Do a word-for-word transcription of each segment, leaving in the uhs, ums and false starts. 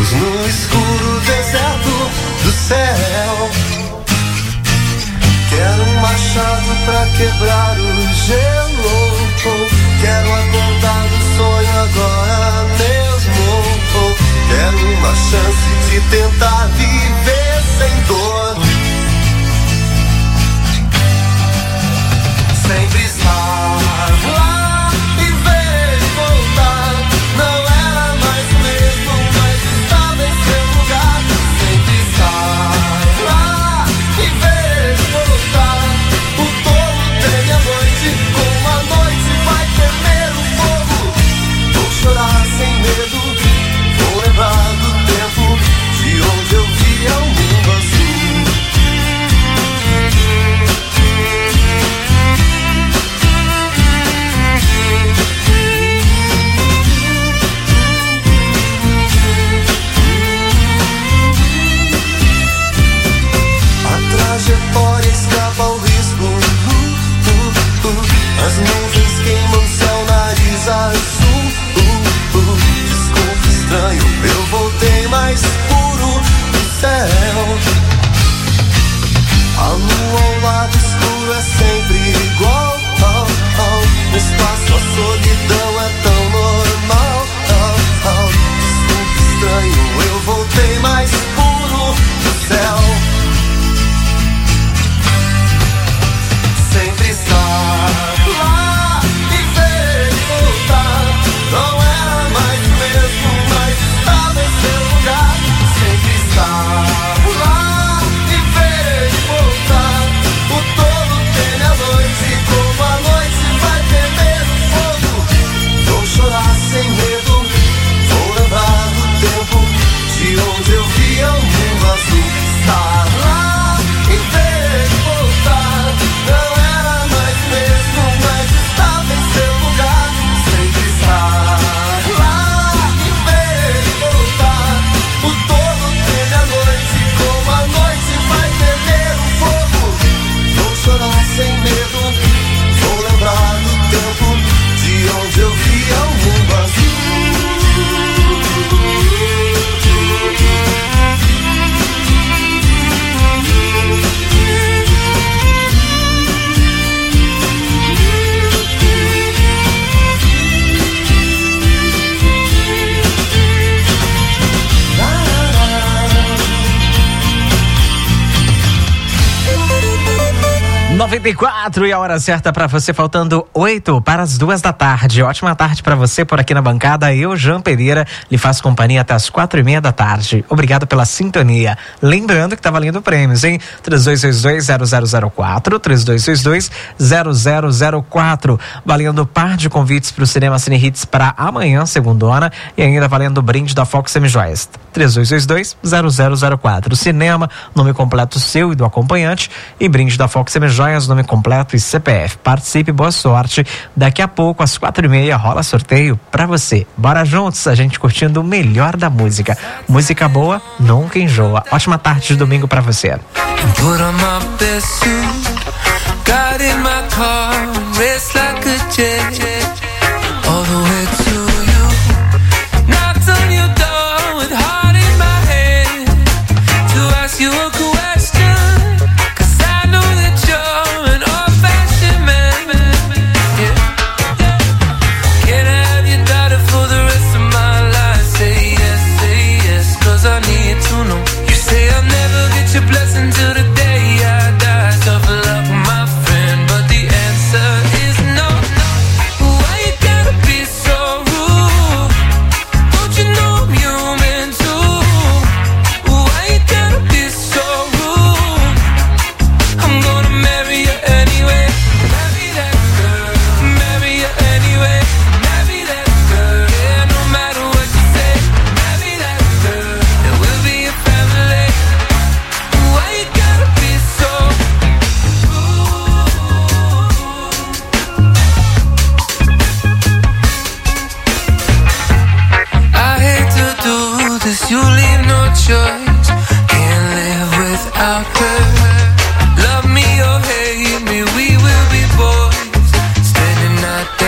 luz no escuro deserto do céu. Quero um machado pra quebrar o gelo. Quero acordar do sonho agora mesmo. Quero uma chance de tentar viver sem dor. Sempre estar lá e ver ele voltar. Não era mais o mesmo, mas estava em seu lugar. Sempre estar lá e ver ele voltar. O tolo teme a noite, como a noite vai temer o fogo. Vou chorar sem medo, vou lembrar do tempo de onde eu via o mundo azul. Trajetória escapa ao risco. uh, uh, uh. As nuvens queimam céu, nariz azul. uh, uh. Desculpe, estranho, eu voltei mais puro do céu. A lua ao lado escuro é sempre igual. oh, oh. No espaço a solidão é tão normal. oh, oh. Desculpe, estranho, eu voltei mais puro do céu. Sempre estar lá e ver ele voltar. Não era mais o mesmo, mas estava em seu lugar. Sempre estar lá e ver ele voltar. O tolo teme a noite, como a noite vai temer o fogo. Vou chorar sem medo, vou lembrar do tempo de onde eu via o mundo azul. Estar lá e ver ele voltar. Não era mais mesmo, mas estava em seu lugar. Sempre estar lá e ver ele voltar. O tolo teme a noite, como a noite vai temer o fogo. Vou chorar sem medo, vou lembrar do tempo de onde eu via o mundo azul. noventa e quatro e a hora certa para você, faltando oito para as duas da tarde. Ótima tarde para você por aqui na bancada. Eu, Jean Pereira, lhe faço companhia até as quatro e meia da tarde. Obrigado pela sintonia. Lembrando que tá valendo prêmios, hein? três dois dois dois, zero zero zero quatro, três dois dois dois, zero zero zero quatro. Valendo par de convites para o Cinema Cine Hits para amanhã, segundona, e ainda valendo o brinde da Fox Semijoias. três dois dois dois, zero zero zero quatro. Cinema, nome completo seu e do acompanhante, e brinde da Fox Semijoias, nome completo e C P F. Participe, boa sorte. Daqui a pouco, às quatro e meia, rola sorteio pra você. Bora juntos, a gente curtindo o melhor da música. Música boa nunca enjoa. Ótima tarde de domingo pra você.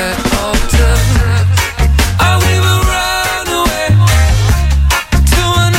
To an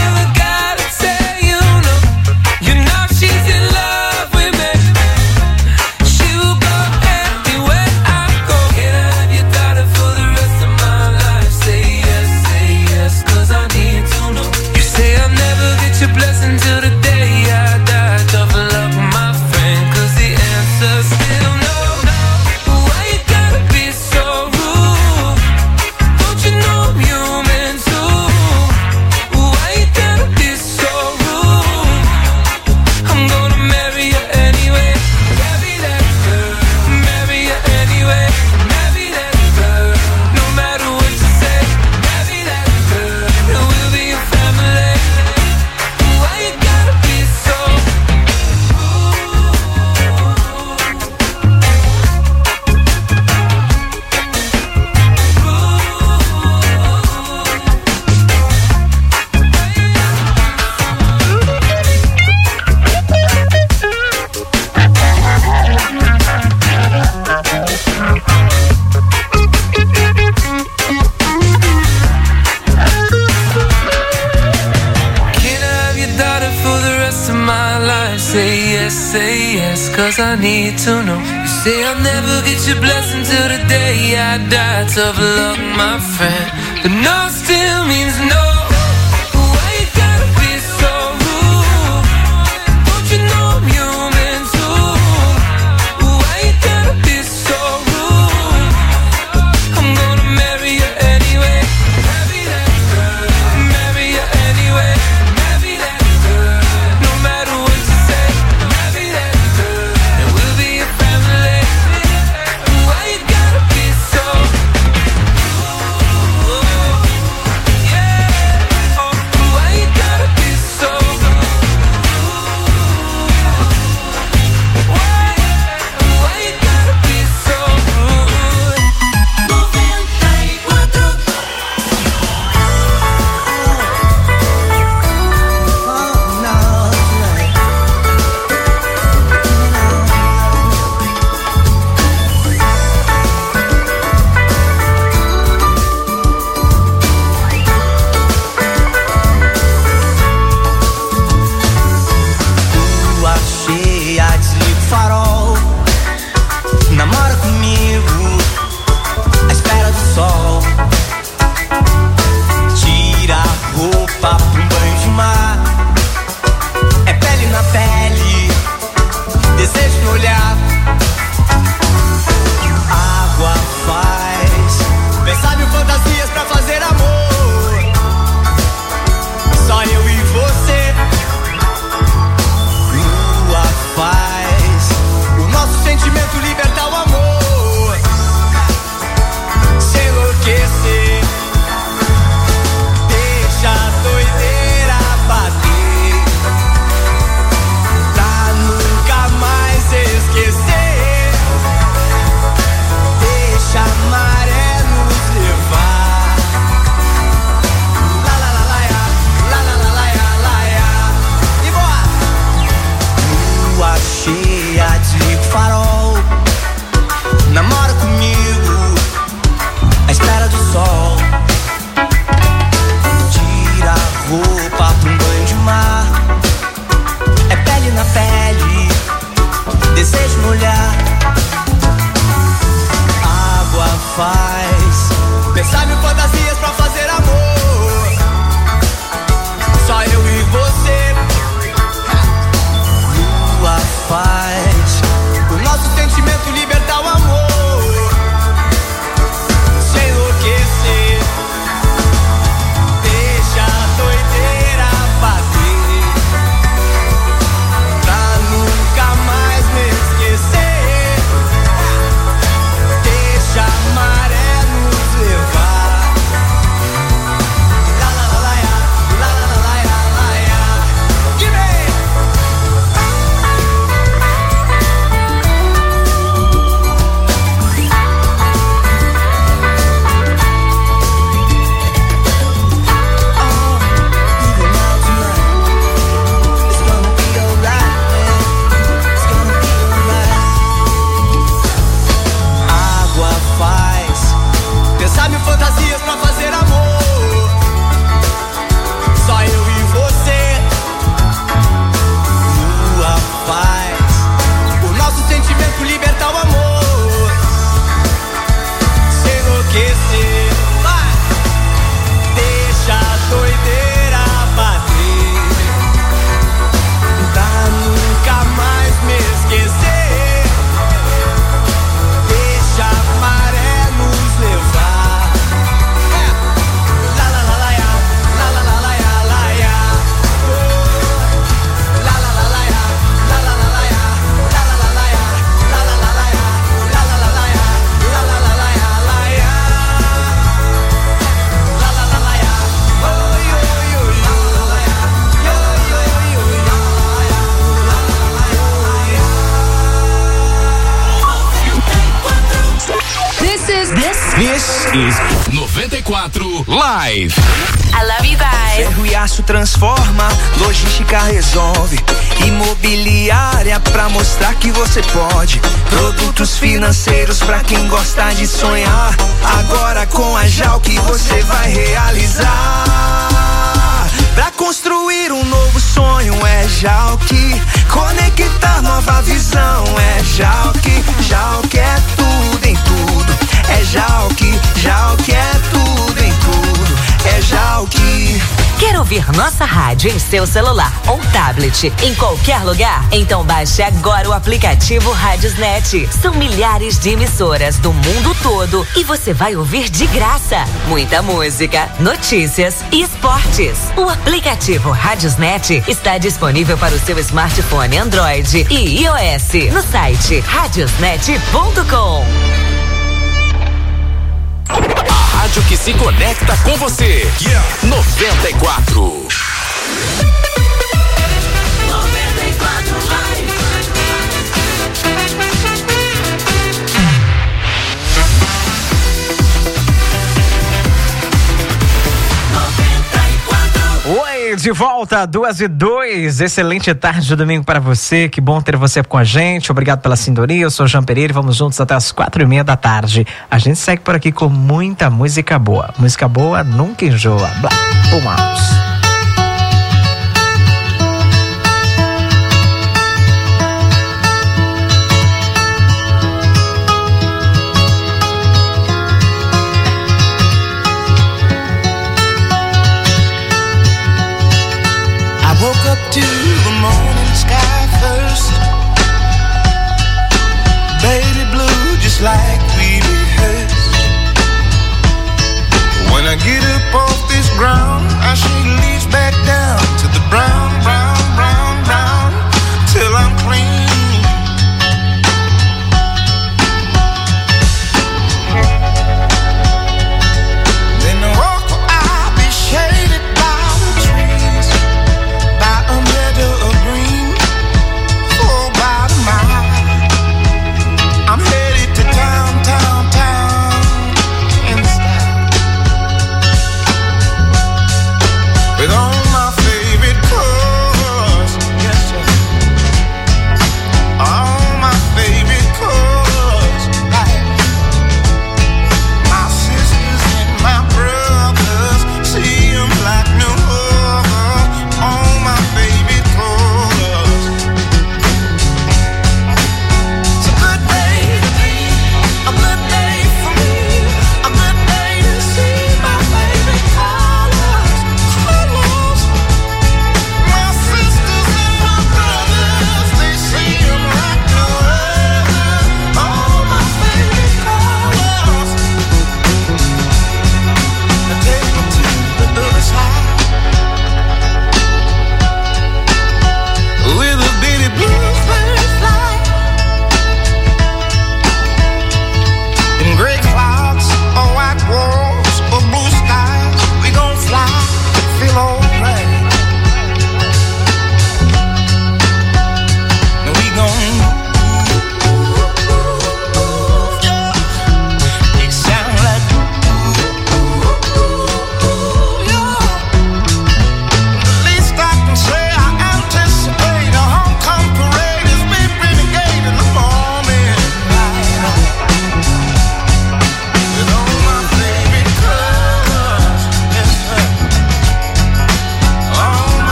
say yes, cause I need to know. You say I'll never get your blessing till the day I die. Tough luck, my friend, but no still means no. Why you gotta be so rude? Don't you know I'm human too? Why you gotta be so rude? I'm gonna marry you anyway. Marry that girl, marry you anyway. Marry that girl, no matter what you say. Marry that girl, and we'll be a family. Why you gotta be so rude? Yeah, oh, why you gotta be so rude? Why, why you gotta be so rude? noventa e quatro. Lua cheia de farol, namora comigo à espera do sol. Tira a roupa pra um banho de mar. É pele na pele, desejo no olhar. Água faz pensar mil fantasias pra fazer amor. Só eu e você. Lua faz o nosso sentimento libertar o amor. Se enlouquecer, deixa a doideira bater, pra nunca mais esquecer. Deixa a maré nos levar. La la la la ya, la la la la ya, la ya. E boa! Lua cheia de farol, namora comigo à espera do sol. Tira a roupa pra um banho de mar. É pele na pele, desejo no olhar. Água faz pensar mil fantasias pra fazer amor. Só eu e você. Lua faz o nosso sentimento libertar o amor. Se enlouquecer, deixa a doideira bater, pra nunca mais me esquecer. Deixa a maré nos levar. La la la la ya, la la la la ya, la ya. Give me. Água faz pensar mil fantasias pra fazer amor. Só eu e você. Lua faz o nosso sentimento libertar o amor. Se enlouquecer, vai. Deixa a doideira bater, pra nunca mais me esquecer. Deixa a maré nos levar. É. La la la la ya, la la la la ya, la ya. Oh. La la la la ya, la la la la ya, la la la la ya, la la la la ya, la la la la ya, la la la la ya, la ya. La la la la ya, oh yo yo yo, la la ya, yo yo yo yo, la ya, la la la ya, la ya. This is this. This is noventa e quatro Live. I love you guys. Ferro e aço transforma, logística resolve. Imobiliária pra mostrar que você pode. Produtos financeiros pra quem gosta de sonhar. Agora com a Jalk você vai realizar. Pra construir um novo sonho é Jalk. Conectar novas ouvir nossa rádio em seu celular ou tablet, em qualquer lugar? Então baixe agora o aplicativo Radiosnet. São milhares de emissoras do mundo todo e você vai ouvir de graça muita música, notícias e esportes. O aplicativo Radiosnet está disponível para o seu smartphone Android e iOS no site radiosnet ponto com. A rádio que se conecta com você. Yeah. noventa e quatro. noventa e quatro Live. Oi, de volta, duas e dois. Excelente tarde de domingo para você. Que bom ter você com a gente. Obrigado pela sintonia. Eu sou o Jean Pereira e vamos juntos até as quatro e meia da tarde. A gente segue por aqui com muita música boa. Música boa nunca enjoa. Blá, vamos. Woke up to the morning sky first. Baby blue, just like we rehearsed. When I get up off this ground, I should leave.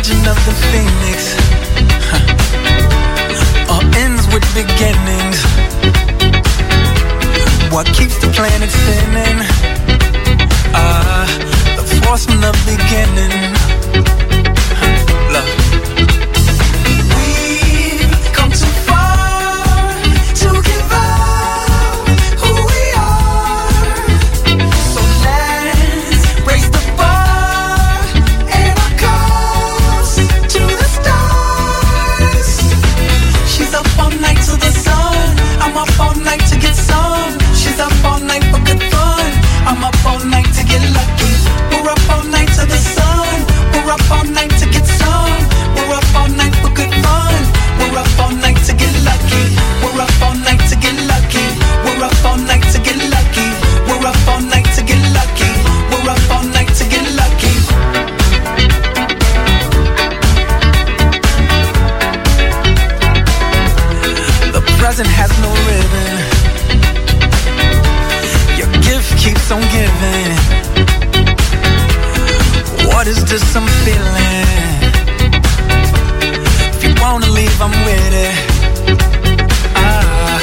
origin of the phoenix. Huh. All ends with beginnings. What keeps the planet spinning? Ah, uh, the force from the beginning. Huh. Love. We've come too far to give up who we are. So let's raise the bar and our cups to the stars. She's up all night to the sun. I'm up all night to get some. She's up all night for good fun. I'm up all night to get lucky. We're up all night to the sun. We're up all night to get some. We're up all night for good fun. We're up all night to get lucky. We're up all night to get lucky. We're up all night to get lucky. We're up all night to get lucky. We're up all night to get lucky. The present has no ribbon. Your gift keeps on giving. What is this I'm feeling? If you wanna leave, I'm with it. Ah.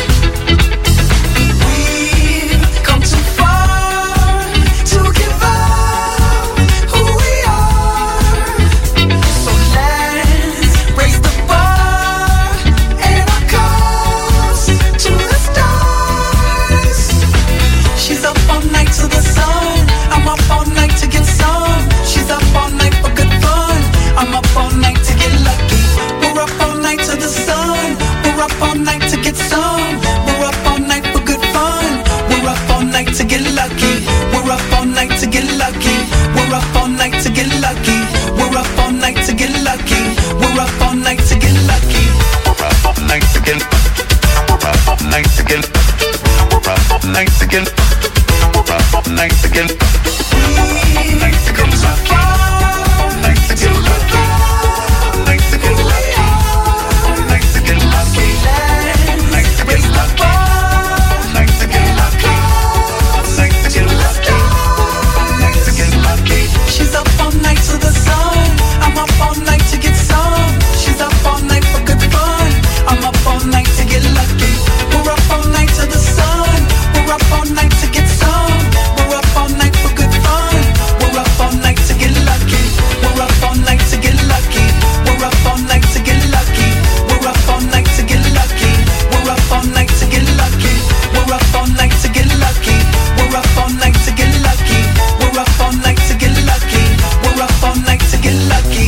We've come too far to give up who we are. So let's raise the bar and our cups to the stars. She's up all night to the sun. I'm up all night to get some. She's up all night for good fun. I'm up all night to get lucky. We're up all night to the sun. We're up all night to get some. We're up all night for good fun. We're up all night to get lucky. We're up all night to get lucky. We're up all night to get lucky. We're up all night to get lucky. We're up all night to get lucky. We're up all night to get. We're up all night to get. We're up all night to get. We're up all night to get. All night to get lucky. All night to get lucky. All night to get lucky. All night to get lucky. All night to get lucky. All night to get lucky. All night to get lucky. All night to get lucky. She's up all night to the sun. I'm up all night to get some. She's up all night for good fun. I'm up all night to get lucky. We're up all night to the sun. We're up all night to get some. We're up all night for good fun. We're up all night to get lucky. We're up all night to get lucky. We're up all night to get lucky. We're up all night to get lucky. We're up all night to get lucky. We're up all night to get lucky. We're up all night to get lucky. We're up all night to get lucky. We're up all night to get lucky.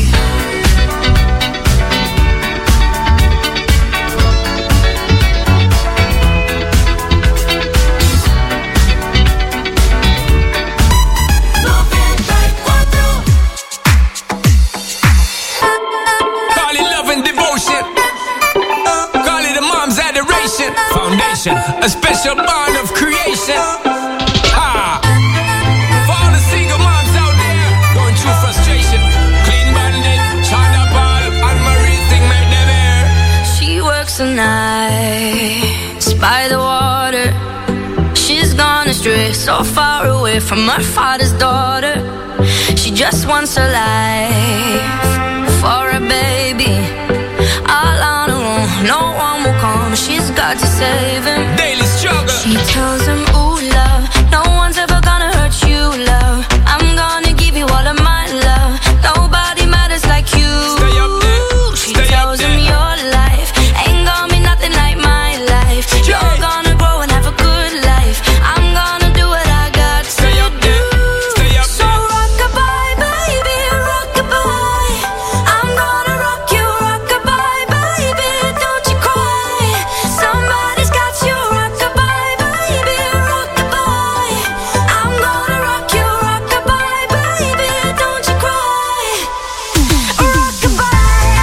Call it love and devotion. Call it a mom's adoration. Foundation, a special bond of creation. Ah. For all the single moms out there going through frustration. Clean Bandit, China Paul, and Marie thing make them air. She works the nights by the water. She's gone astray, so far away from her father's daughter. She just wants a life for a baby. All on her own, no one will come. She's got to save him. Daily struggle. She tells him, ooh, love, no one's ever gonna hurt you, love. I'm gonna give you all of my love. Nobody matters like you. Stay up there. She Stay tells up him there. your life ain't gonna be nothing like my life. Yeah. You're gonna grow and have a good life. I'm gonna do what I got Stay to up do. there. Stay up So there. rock-a-bye, baby, rock-a-bye. I'm gonna rock you, rock-a-bye, baby, don't you cry. Somebody's got you, rock-a-bye, baby, rock-a-bye. I'm gonna rock you, rock-a-bye, baby, don't you cry. Rock-a-bye.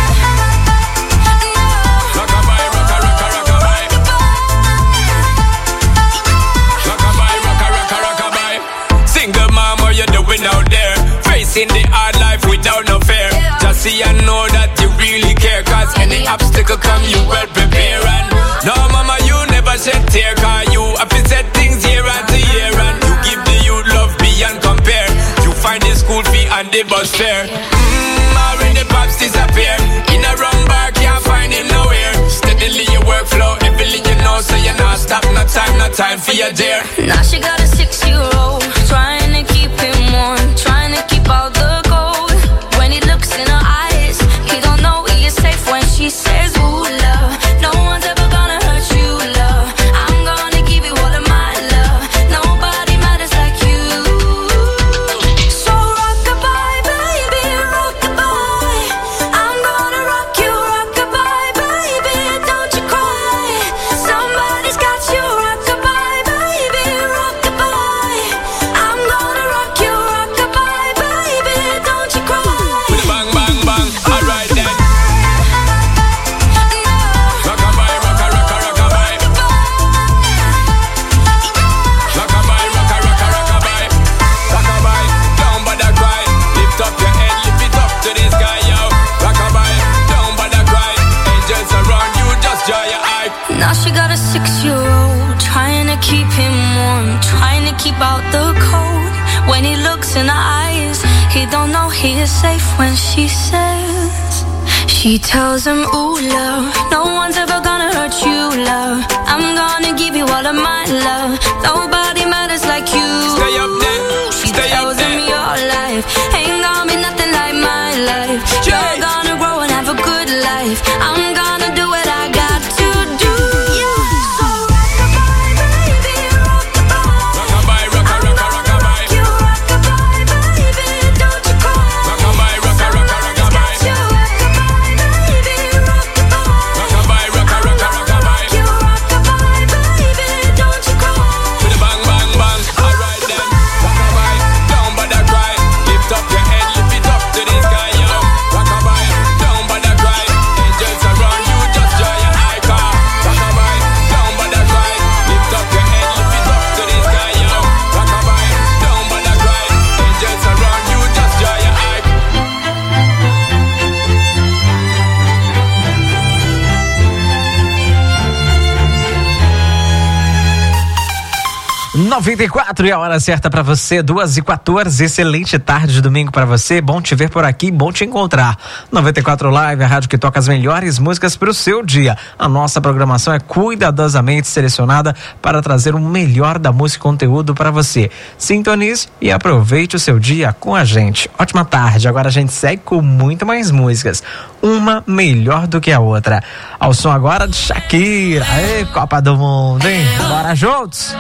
Rockabye, rocka, rocka, rockabye. Rockabye, rocka, rocka, rockabye. Single mom, what you doing out there? Facing the hard life without no fear. Just see and know that you really care. Cause any obstacle come, you well prepare. And no, mama, you never shed tear. Cause you have to set things year after year. And you give the youth love beyond compare. You find the school fee and the bus fare. Mmm, already pops this for your dear. Now she got a six-year-old, trying to keep him warm, trying to keep out the cold. When he looks in her eyes, he don't know he is safe when she says, ooh, love, no one's ever gonna hurt you, love. I'm gonna give you all of my love. Nobody matters like you. So rock-a-bye, baby, rock-a-bye. I'm gonna rock you, rock-a-bye, baby, don't you cry. Somebody's got you, rock-a-bye, baby, rock-a-bye. I'm gonna rock you, rock-a-bye, baby, don't you cry. With a bang, bang, bang. Alright then. Rock-a-bye, rocka, rocka, rock-a-bye. Rock-a-bye, rocka, rocka, rock-a-bye. Rock-a-bye, don't bother cry. Lift up your head, lift it up to the sky, yo. Rock-a-bye, don't bother cry. Angels around you, just dry your eye. Now she got a six-year-old, trying to keep him warm, trying to keep out the cold. When he looks in her eyes, he don't know he is safe when she says, she tells him, ooh, love, no one's ever gonna hurt you, love. I'm gonna give you all of my love. Nobody matters like you. Stay up there, She stay up tells him there. your life ain't gonna be nothing like my life. You're Yes. gonna grow and have a good life. I'm gonna do what I got to do. So rock-a-bye, baby, rock-a-bye. Rock-a-bye, rocka, rocka, rock-a-bye. You rock-a-bye, baby, don't you cry. Rock-a-bye, rocka, rocka, rock-a-bye. You rock-a-bye, baby, rock-a-bye. Rock-a-bye, rocka, rocka, rock-a-bye. You rock-a-bye, baby, don't you cry. With a bang, bang, bang. Alright then. Rock-a-bye, don't bother cry. Lift up your head, lift it up to the sky, yo. Rock-a-bye, don't bother cry. Angels around you, just dry your eye, car. Rock-a-bye, don't bother cry. Lift up your head, lift it up to the sky, yo. Rock-a-bye, don't bother cry. Angels around you, just dry your eye. noventa e quatro e a hora certa pra você, duas e quatorze. Excelente tarde de domingo pra você. Bom te ver por aqui, bom te encontrar. noventa e quatro Live, a rádio que toca as melhores músicas pro seu dia. A nossa programação é cuidadosamente selecionada para trazer o melhor da música e conteúdo pra você. Sintonize e aproveite o seu dia com a gente. Ótima tarde. Agora a gente segue com muito mais músicas. Uma melhor do que a outra. Ao som agora de Shakira. Aê, Copa do Mundo, hein? Bora juntos!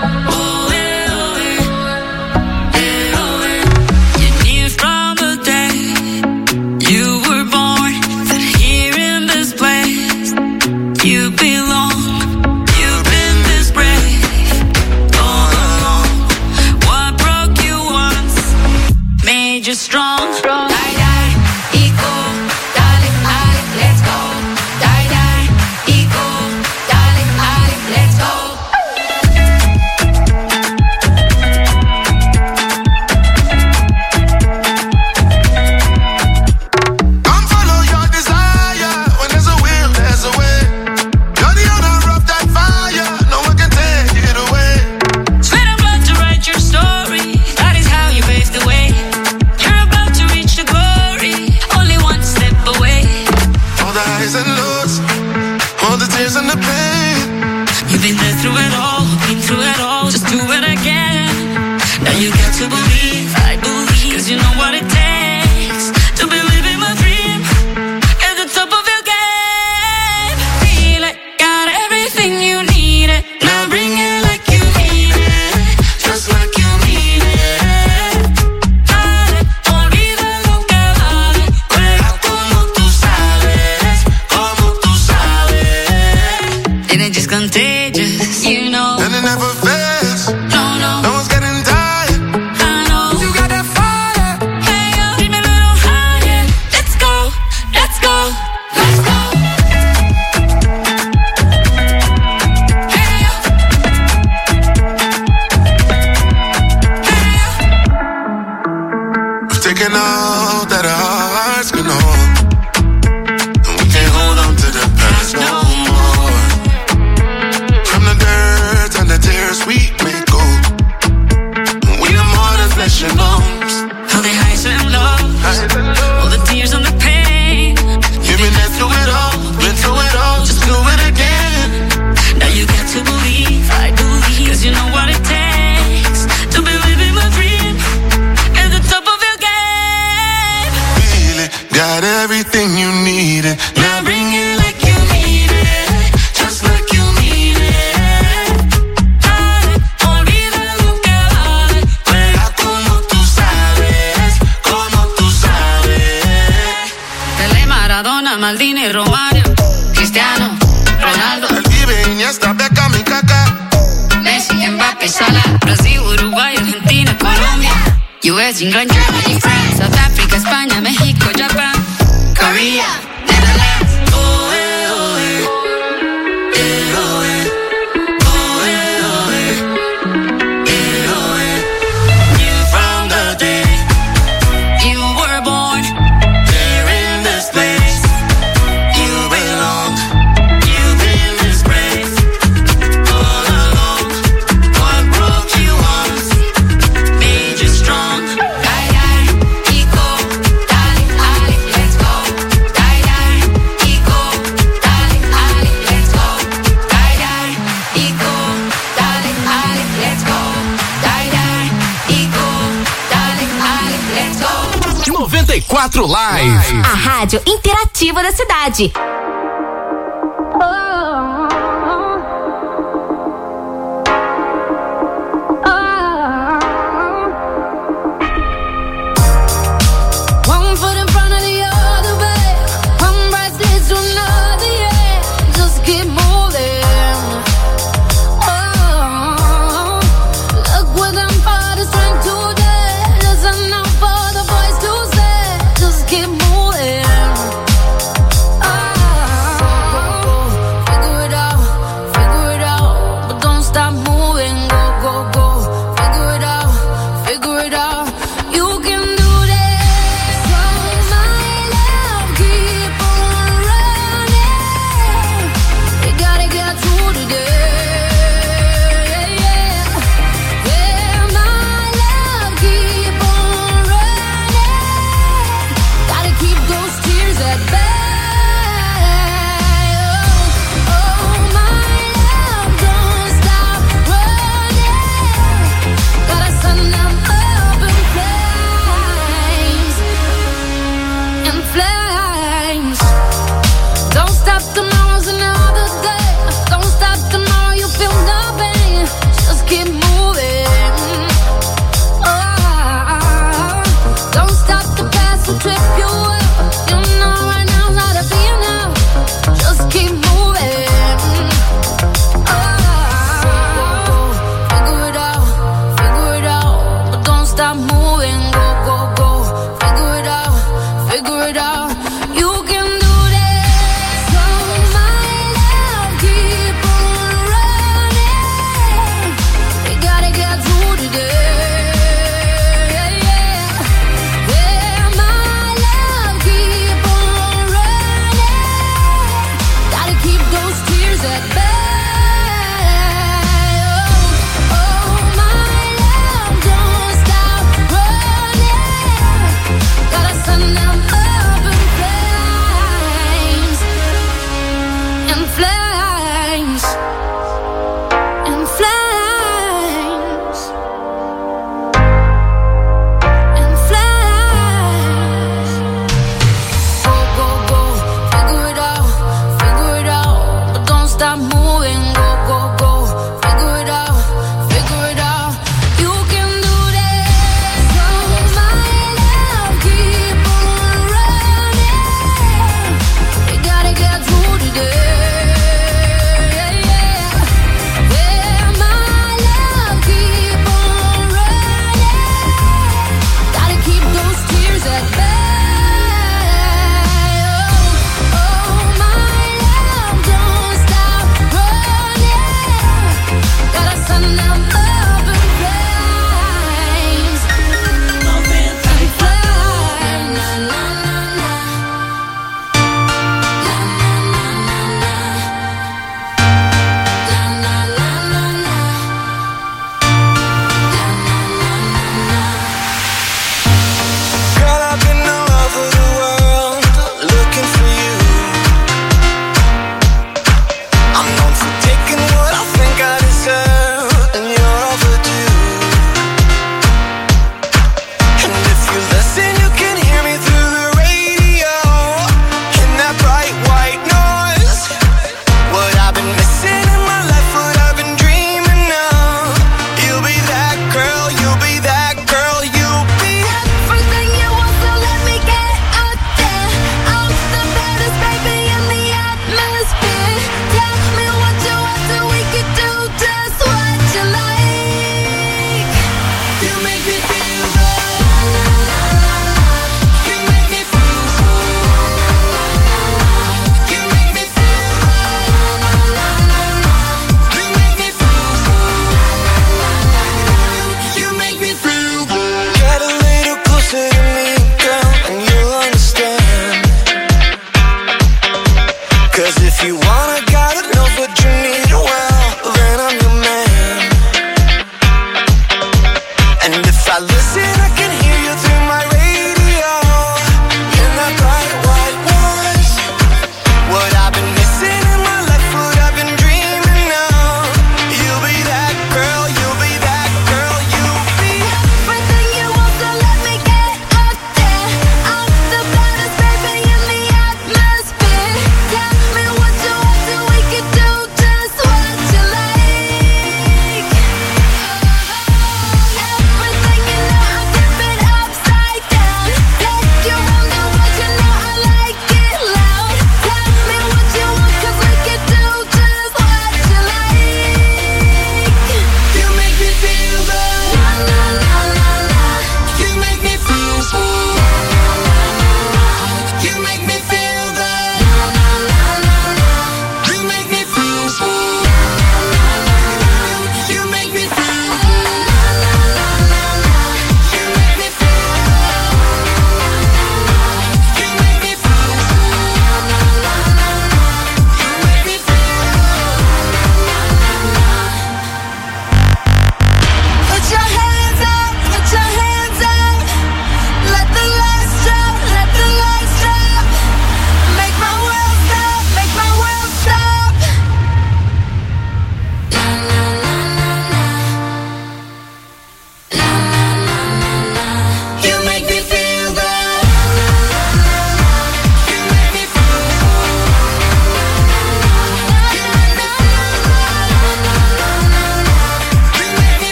From the day you were born, that here in this place you belong. You've been this brave all along. What broke you once made you strong. Die, die, equal, darling, darling, let's go. Die, die, equal, darling, darling, let's go. Come follow your desire. When there's a will, there's a way. You're the owner of that fire. No one can take it away. Sweat and blood to write your story. That is how you pave the way. You're about to reach the glory. Only one step away. All the highs and lows, all the tears and the pain. You've been there through it all, been through it all. Just do it again. Now you got to believe, I believe. Cause you know what it takes to believe in my dream. At the top of your game. Feel it, got everything you needed. Now bring it like you need it. Just like you need it. Dale, olvida lo que vale. Juega como tú sabes, como tú sabes. And it's just contagious, you know. And it never fails. No, no, No one's getting tired. I know. You got that fire. Hey, yo, keep me a little higher. Let's go, let's go, let's go. Hey, yo. Hey, yo. We've taken all that our hearts can hold, and we can't hold on to the past no more. From the dirt and the tears we make gold, and we are more than flesh and bones. All the highs and lows, all the tears and the pain. You've been there through it all, been through it all. Just do it again. Now you got to believe, I believe. Cause you know what Maldini, Romario, Cristiano, Ronaldo, El Pibe, Iniesta, Beckham y Kaká. Messi, Mbappé, Salah, Brasil, Uruguay, Argentina, Colombia, U S, England, Germany, France, South Africa, España, México, Japan, Korea, Netherlands. Oh, eh, oh, eh. Eh, oh, eh. Oh, eh, oh, eh. Eh, oh, eh. Knew from the day you were born, there in this place you belong. You've been disgraced all along. What broke you once made you strong. Die, die, Kiko, dale, Ali, let's go. Die, die, Kiko, dale, Ali, let's go. Die, die, Kiko, dale, Ali, let's go. Die, die, Kiko, dale, Ali, let's go. noventa e quatro Live. A rádio interativa da cidade. One foot in front of the other way. One breath leads to another, yeah. Just keep moving. Oh, look what I'm for the strength today. Listen now for the voice to say. Just keep moving. Oh,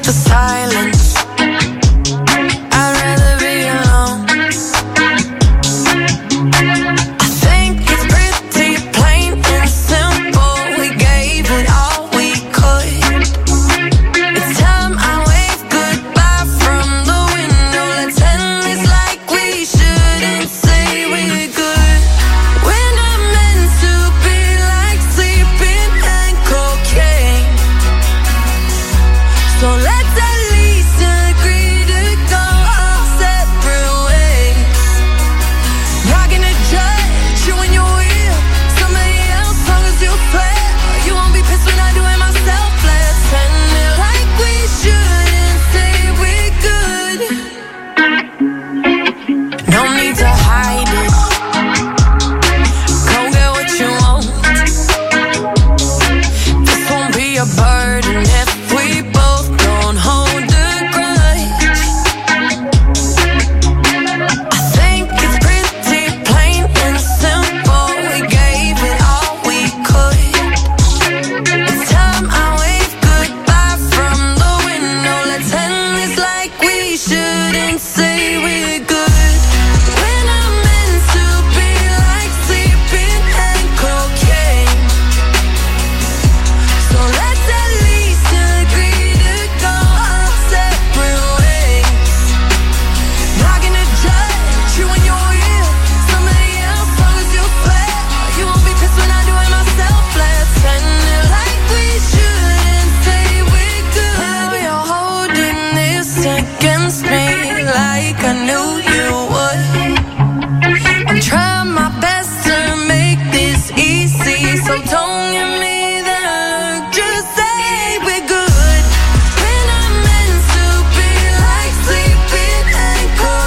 the silence. I'd rather be alone. I think it's pretty plain and simple. We gave it all we could. It's time I wave goodbye from the window. Let's end this like we shouldn't say we're good. We're not meant to be like sleeping and cocaine. So let's at least agree to go our separate ways. Not gonna judge you when you're with somebody else, long as you swear you won't be pissed when I do it myself. Let's end it like we shouldn't say we're good. No need to hide it. Go get what you want. This won't be a burden if we both don't hold a grudge. I think it's pretty plain and simple. We gave it all we could. It's time I wave goodbye from the window. Let's end this like we shouldn't say we're good. We're not meant to be like sleeping and cocaine. So let's at least agree to go our separate ways. Not gonna judge you when you're with somebody else, long as you swear you won't be pissed when I do it myself. Let's end it like we shouldn't say we're good. Now you're holding this against me like I knew you would. I'm trying my best to make this easy, so don't give me that look. Just say we're good. We're not meant to be like sleeping and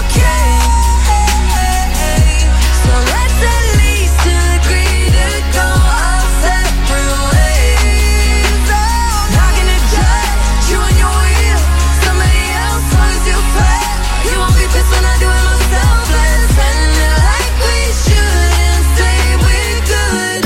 cocaine. So let's at least agree to go our separate ways. Oh, not gonna judge you when you're with somebody else, long as you swear you won't be pissed when I do it myself. Let's end it like we shouldn't say we're good.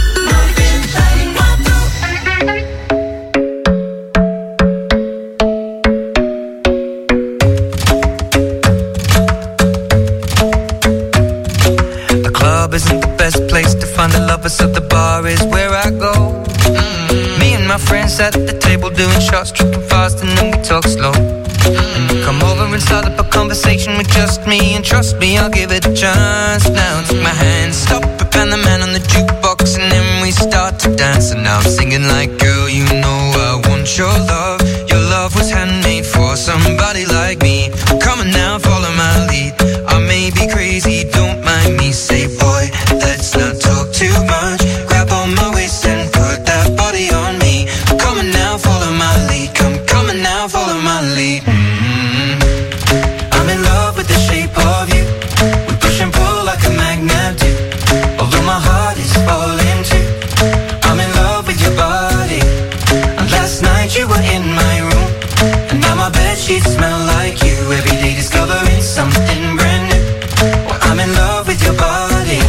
The club isn't the best place to find the lovers, so the bar is where I go. Mm. Me and my friends at the table doing shots, tripping fast, and then we talk slow. And you come over and start up a conversation with just me, and trust me, I'll give it a chance. Now take my hand, stop it, and the man on the jukebox, and then we start to dance. And now I'm singing like, girl, you know I want your love. Your love was handmade for somebody like me. Come on now, follow my lead. I may be crazy, don't mind me. Say, boy, let's not talk too much. Grab on my waist and put that body on me. Come on now, follow my lead. Come, come on now, follow my lead. Mm-hmm. I'm in love with the shape of you. We push and pull like a magnet do. Although my heart is falling too. I'm in love with your body. And last night you were in my room, and now my bedsheets smell like you. Every day discovering something brand new. Well, I'm in love with your body.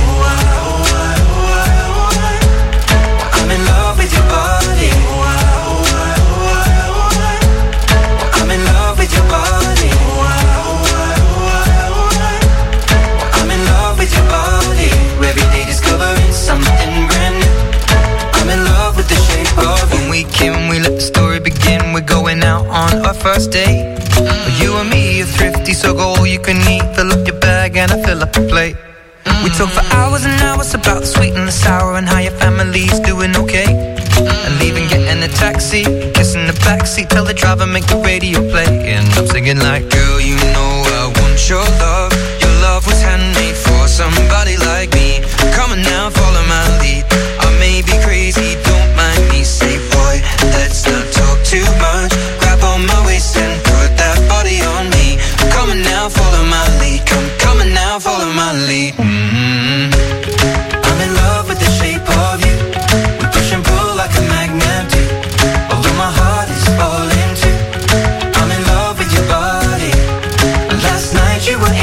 I'm in love with your body. I'm in love with your body. I'm in love with your body. Every day discovering something brand new. I'm in love with the shape of you. When we came, we let the story begin. We're going out on our first date. Mm. You and me are thrifty, so go all you can eat. Fill up your bag and I fill up your plate. Mm. We talk for hours and hours about the sweet and the sour, and how your family's doing okay. Mm. And leaving, getting a taxi, kissing the backseat, tell the driver make the radio play. And I'm singing like, girl, you know I want your love. Your love was handmade for somebody like me. Come on now, follow my lead. I may be crazy, don't mind me. Say, boy, let's not talk too much. Grab on my waist and put that body on me. Come on now, follow my lead. Come, come on now, follow my lead. Mm-hmm. I'm in love with the shape of you. We push and pull like a magnet do. Although my heart is falling too. I'm in love with your body. Last night you were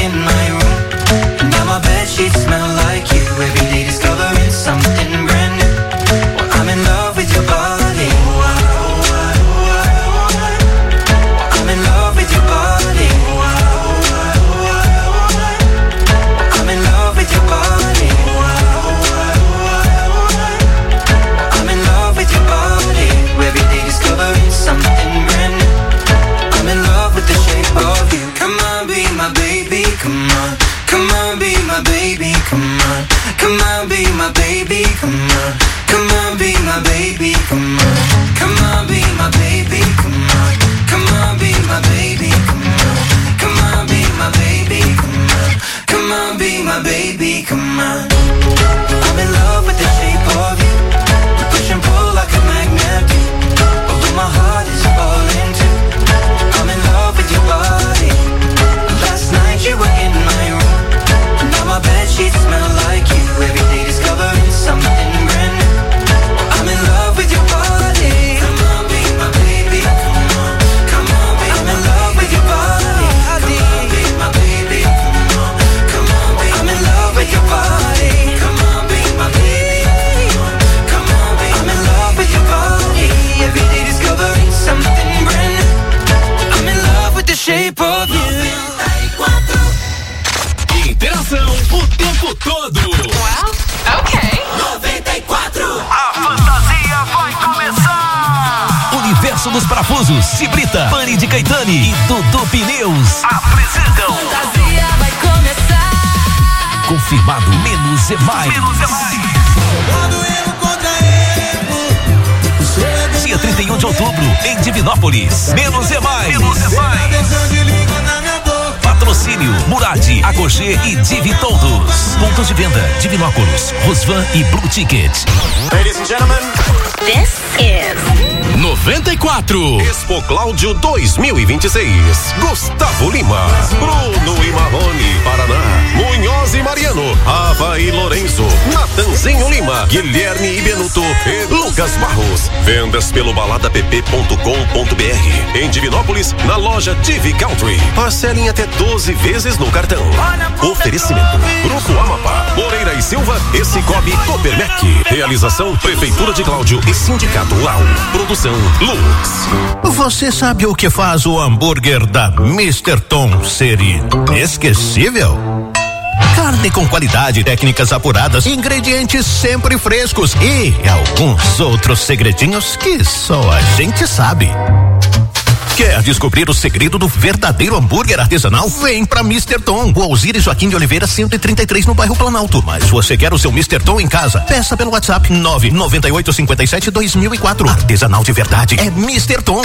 shape of you. Interação o tempo todo. Well, ok. noventa e quatro. A fantasia vai começar. Universo dos Parafusos, Cibrita, Pani de Caetani e Dudu Pneus Apresentam. Fantasia vai começar. confirmado. Menos é mais. Menos é mais. Dia trinta e um de outubro, em Divinópolis. Menos é mais. Menos é mais. Patrocínio Murad, Agogê e Divi Todos. Pontos de venda: Divinópolis, Rosvan e Blue Ticket. Ladies and gentlemen, This is noventa e quatro. Expo Cláudio dois mil e vinte e seis. Gustavo Lima, Bruno e Marrone, Paraná, Munhoz e Mariano, Ava e Lorenzo, Natanzinho Lima, Guilherme e Benuto e Lucas Barros. Vendas pelo balada p p ponto com ponto b r. Em Divinópolis, na loja Divi Country. Parcelem até doze vezes no cartão. Oferecimento: Grupo Amapá, Moreira e Silva e Cicobi Copermec. Realização: Prefeitura de Cláudio e Sindicato Rural. Produção Lux. Você sabe o que faz o hambúrguer da mister Tom ser inesquecível? Carne com qualidade, técnicas apuradas, ingredientes sempre frescos e alguns outros segredinhos que só a gente sabe. Quer descobrir o segredo do verdadeiro hambúrguer artesanal? Vem pra mister Tom, o Alzira Joaquim de Oliveira cento e trinta e três no bairro Planalto. Mas você quer o seu mister Tom em casa? Peça pelo WhatsApp nove nove oito cinco sete dois mil e quatro. Artesanal de verdade é mister Tom.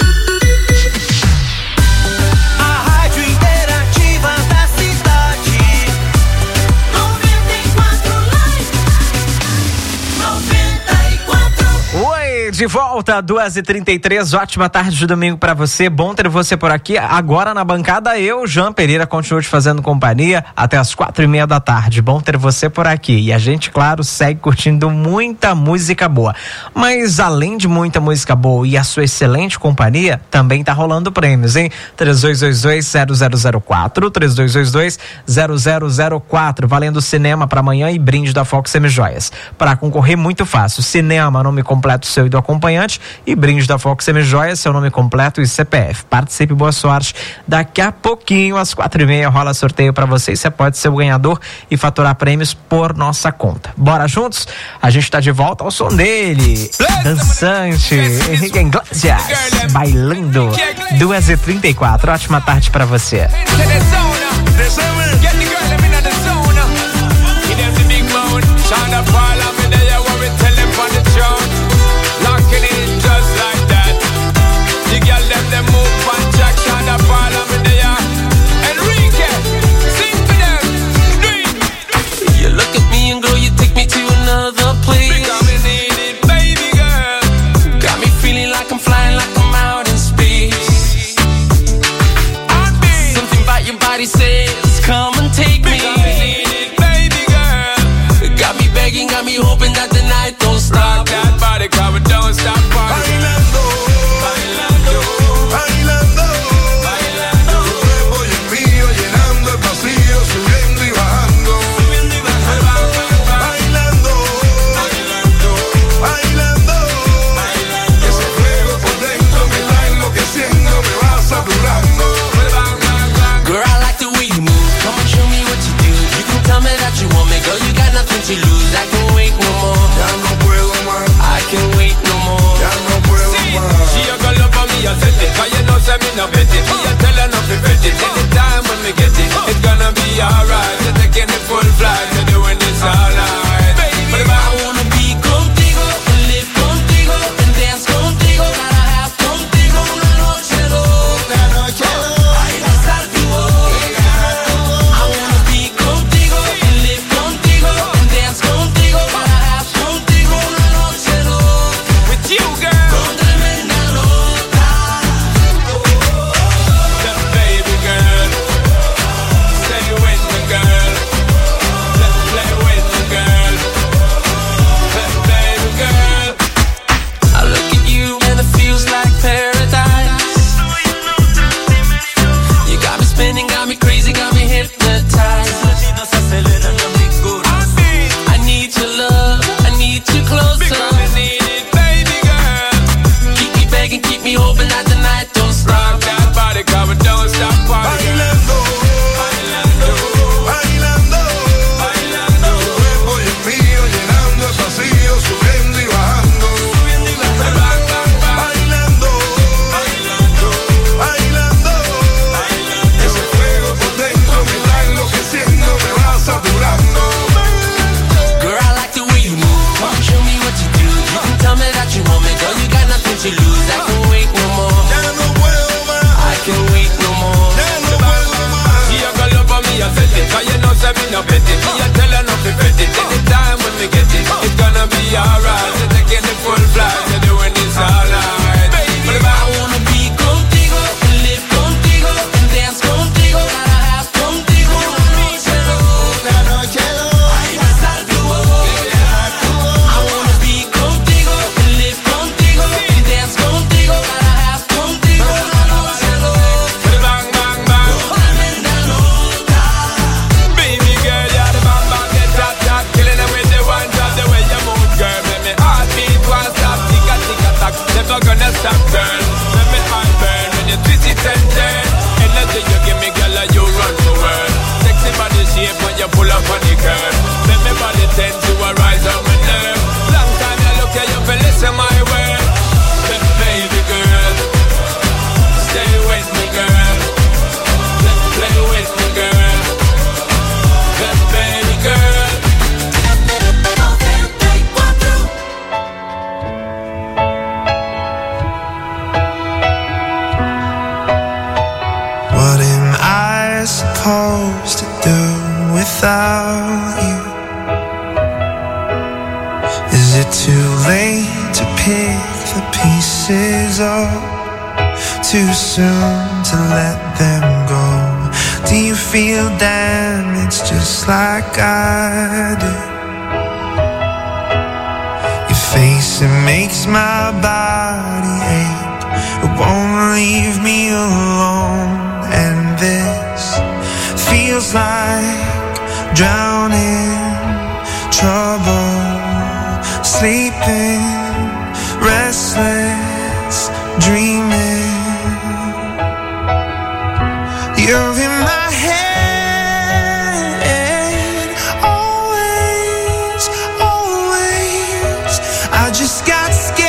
De volta, duas e trinta e três, ótima tarde de domingo pra você, bom ter você por aqui. Agora na bancada eu, Jean Pereira, continuo te fazendo companhia até as quatro e meia da tarde, bom ter você por aqui. E a gente, claro, segue curtindo muita música boa, mas além de muita música boa e a sua excelente companhia, também tá rolando prêmios, hein? três dois dois dois zero zero zero quatro, três dois dois dois zero zero zero quatro, valendo cinema pra amanhã e brinde da Fox Semijoias. Pra concorrer, muito fácil: cinema, nome completo seu e do acompanhante, e brinde da Fox Semijoias, seu nome completo e C P F. Participe, boa sorte. Daqui a pouquinho, às quatro e meia, rola sorteio pra você e você pode ser o ganhador e faturar prêmios por nossa conta. Bora juntos? A gente tá de volta ao som dele, dançante, Henrique Iglesias, bailando. duas e trinta e quatro, ótima tarde pra você. Locking in just like that. The girl them them move on Jack Shonda Paul I'm there. Enrique, sing for them. Dream. You look at me and girl, you take me to another place. Because me need it, baby girl. Got me feeling like I'm flying, like I'm out in space. Something about your body says, come and take me. Because me need it, baby girl. Got me begging, got me hoping that the night don't stop. That body cover don't stop. bailando, bailando, bailando, bailando. Tu cuerpo y el mío llenando el vacío, subiendo y bajando, subiendo y bajando. Bailando, bailando, bailando, bailando. Ese fuego por dentro me está enloqueciendo, me va saturando. Girl, I like the way you move. Come and show me what you do. You can tell me that you want me, girl. You got nothing to lose. I can't wait no more. Ya no puedo más. I can't wait no more. Ya no puedo más. She a girl up on me, I set it. Cause you know, say me no bet it. Me a tell her not to bet it. Anytime when we get it, it's gonna be alright. You're taking it full flight. You're doing this all night. Baby, I wanna be contigo, live contigo, and dance contigo. Gotta have contigo una noche loca, noche loca. Ay, besar tu boca. I wanna be contigo, live contigo, and dance contigo. Gotta have contigo una noche loca. With you, girl. Con tremenda nota. Just baby girl. Stay with me, girl. Let's play with me, girl. Just baby girl. I look at you and it feels like paradise. You got me spinning, got me crazy, got me hypnotized. I need your love, I need you closer. I need it, baby girl. Keep me begging, keep me hoping that the night don't stop. That body cover don't stop. lose. I can't wait no more. I can't wait no more. She a go love for me, I said it. Cause you know say me no bet it. Me a tell her not to bet it. Anytime when me get it, it's gonna be alright. So taking the full flight, so doing this all night. Baby, I wanna be contigo, live contigo, and dance contigo, gotta have contigo. Una noche loca, pasar tu voz. I wanna be contigo, live contigo, and dance contigo, gotta have contigo. Una noche loca, bang bang bang, tremenda nota. Baby girl, you're the bang bang, get that that, killing them with the one drop, the way you move, girl. Make me heartbeat one stop, tick a tick a tack, never gonna stop, girl. Make me heart burn when you twist it and turn. Energy you give me, girl, and you run the world. Sexy body shape when you pull up on the curb. Make me body tend to a rise on my nerve. Long time you look at you for listen my word. But baby girl, stay with me, girl. Let's play with me, girl. But baby girl. What am I supposed to do without you? Is it too late to pick the pieces up? Too soon to let them go? Do you feel damaged just like I do? Your face, it makes my body ache. It won't leave me alone. And this feels like drowning, trouble, sleeping, restless, dreaming. You're in my head, always, always. I just got scared.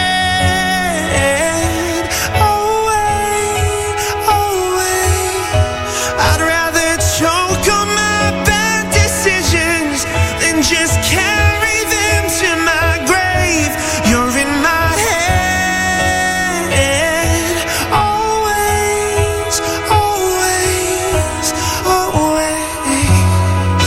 Just carry them to my grave. You're in my head, always, always, always.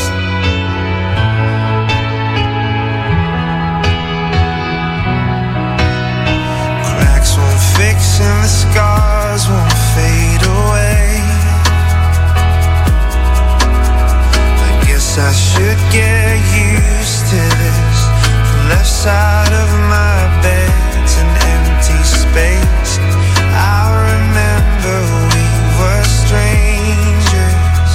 Cracks won't fix and the scars won't fade away. I guess I should get used to this. The left side of my bed's an empty space. I remember we were strangers.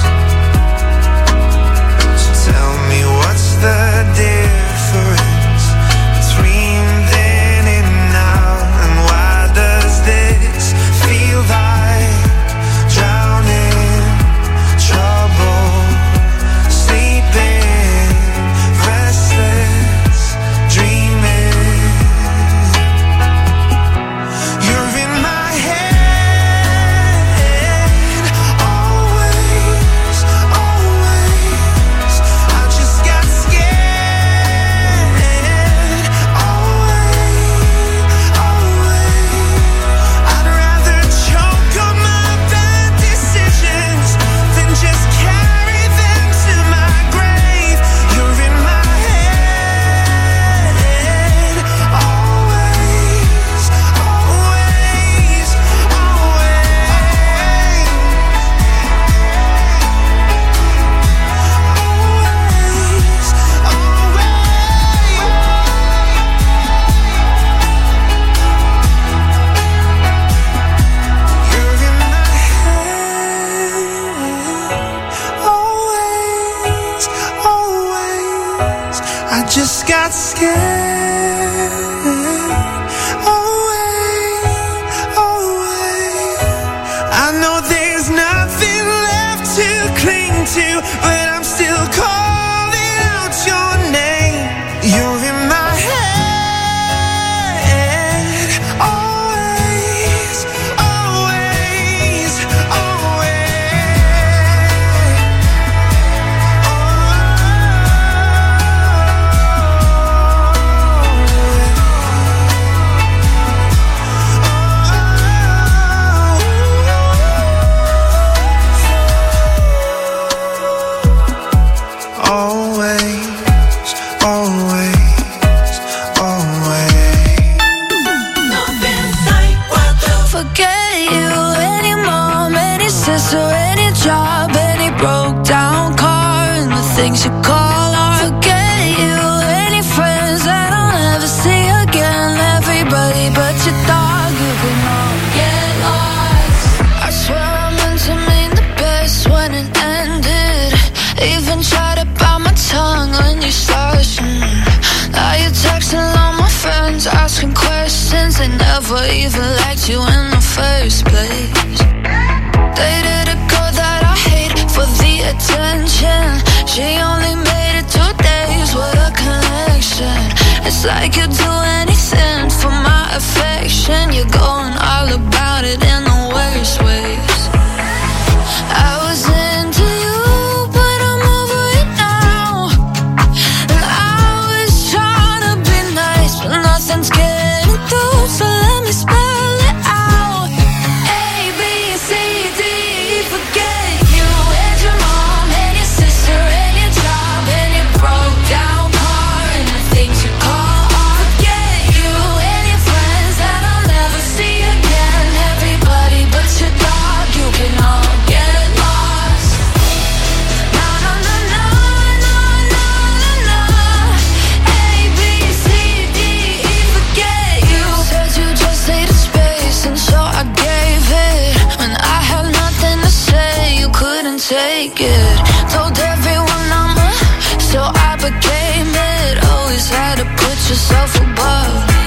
So tell me what's the difference between then and now? And why does this feel like drowning, trouble, sleeping, restless, dreaming? You're in my head, always, always. I just got scared, always, always. I'd rather choke on my bad decisions than just carry them to my grave. You're in my head, always, always, always, always. I just got scared. Always, always. I know there's nothing left to cling to, but I'm still calling out your name. You're in my head. Always, always, always. never even liked you in the first place. Dated a girl that I hate for the attention. She only made it two days, what a connection. It's like you'd do anything for my affection. You're going all about it in the worst ways. I was into you, but I'm over it now. And I was trying to be nice, but nothing's getting through, so let me spell it out. A, B, C, D, E, forget you and your mom and your sister and your job and your broke down car and the things you call art. Forget you and your friends that I'll never see again. Everybody but your dog, you can all get lost. No, no, no, no, no, no, no, no. A, B, C, D, E, forget you. Said you just needed space, and so I gave it. When I had nothing to say, you couldn't take it. Told everyone I'm a, so I became it. Always had to put yourself above me.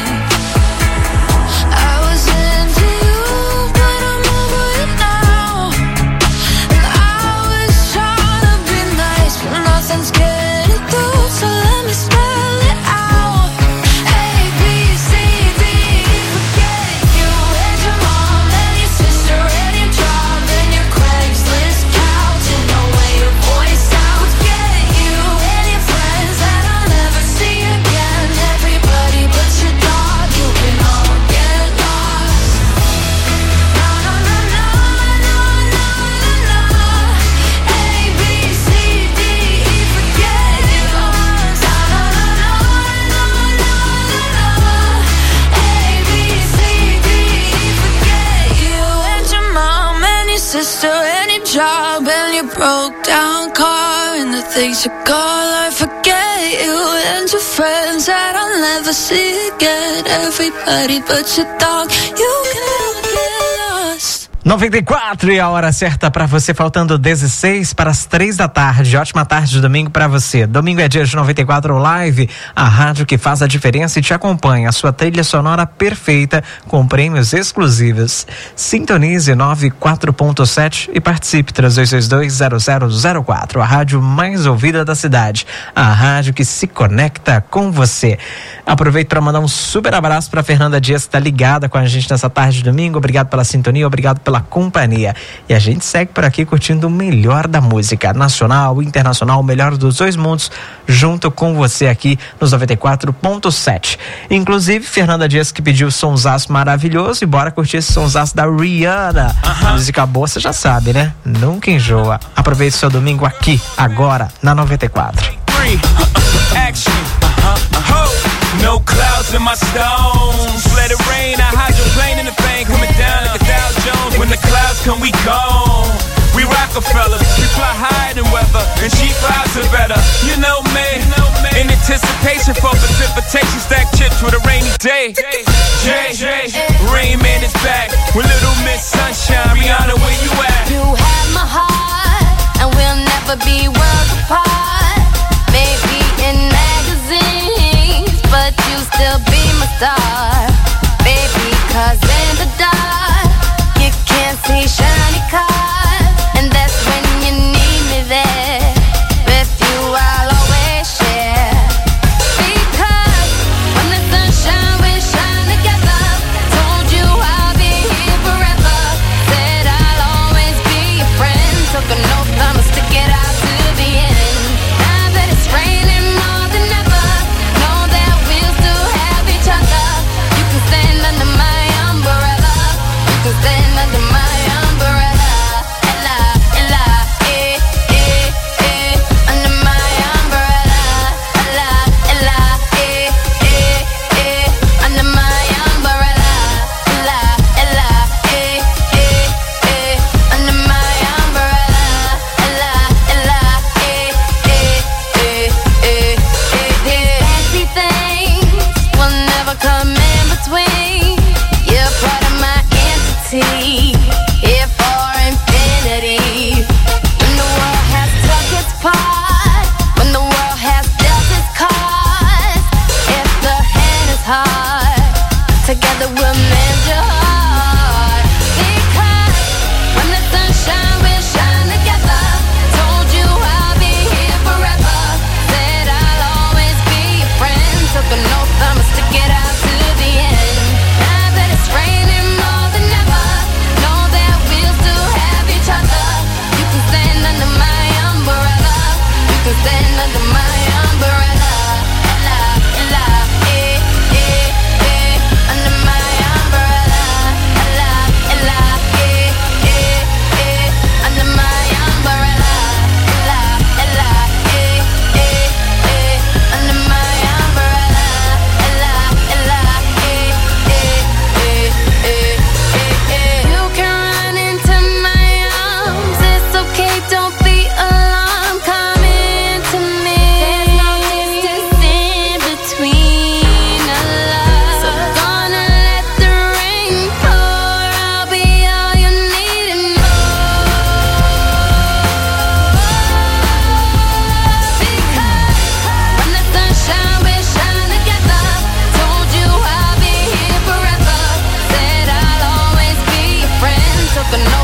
I was into you, but I'm over it now. And I was trying to be nice, but nothing's getting through, so let me spell it out. A, B, C, D, E, forget you and your mom and your sister and your job and your Craigslist couch and the way your voice sounds. Forget you and your friends that I'll never see again. Everybody but your dog, you can all get lost. No, no, no, no, no, no, no, no. A, B, C, D, E, forget you. No, no, no, no, no, no, no. A, B, C, D, E, forget you and your mom and your sister and your job and your broke down car and the things you call I forget you and your friends that I'll never see again. Everybody but your dog, you can all get lost. noventa e quatro e a hora certa para você, faltando dezesseis para as três da tarde. Ótima tarde de domingo para você. Domingo é dia de noventa e quatro Live, a rádio que faz a diferença e te acompanha. A sua trilha sonora perfeita com prêmios exclusivos. Sintonize nove quatro ponto sete e participe três dois dois dois zero zero zero quatro. A rádio mais ouvida da cidade. A rádio que se conecta com você. Aproveito para mandar um super abraço para Fernanda Dias, que está ligada com a gente nessa tarde de domingo. Obrigado pela sintonia, obrigado pela companhia. E a gente segue por aqui curtindo o melhor da música nacional, internacional, o melhor dos dois mundos, junto com você aqui nos noventa e quatro ponto sete. Inclusive, Fernanda Dias que pediu o sonsaço maravilhoso, e bora curtir esse sonsaço da Rihanna. Uh-huh. Música boa, você já sabe, né? Nunca enjoa. Aproveite o seu domingo aqui, agora, na noventa e quatro. Action. No clouds in my stones. Let it rain, I hydroplane in the thing coming down like a Dow Jones. When the clouds come, we gone. We Rockefellers, we fly higher than weather, and she flies it better. You know me, in anticipation for precipitation, stack chips with a rainy day. Jay, Rain Man is back with Little Miss Sunshine. Rihanna, where you at? You have my heart, and we'll never be worlds apart. Maybe in magazines, but you still be my star, baby, 'cause in the dark, you can't see shiny cars, and that's when you need me there. With you I'll always share, because when the sunshine we shine together. Told you I'll be here forever, said I'll always be your friend. Took an oath, I'ma stick it out to the end. Now that it's raining more than ever, know that we'll still have each other. the no